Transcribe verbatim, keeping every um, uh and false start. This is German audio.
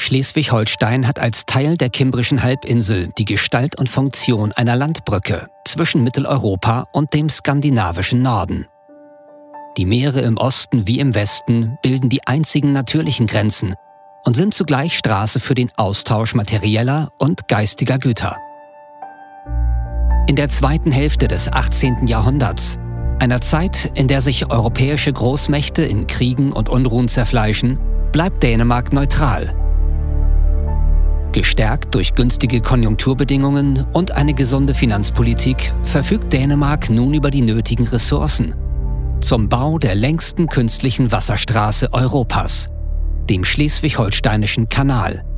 Schleswig-Holstein hat als Teil der Kimbrischen Halbinsel die Gestalt und Funktion einer Landbrücke zwischen Mitteleuropa und dem skandinavischen Norden. Die Meere im Osten wie im Westen bilden die einzigen natürlichen Grenzen und sind zugleich Straße für den Austausch materieller und geistiger Güter. In der zweiten Hälfte des achtzehnten Jahrhunderts, einer Zeit, in der sich europäische Großmächte in Kriegen und Unruhen zerfleischen, bleibt Dänemark neutral. Gestärkt durch günstige Konjunkturbedingungen und eine gesunde Finanzpolitik verfügt Dänemark nun über die nötigen Ressourcen zum Bau der längsten künstlichen Wasserstraße Europas, dem Schleswig-Holsteinischen Kanal.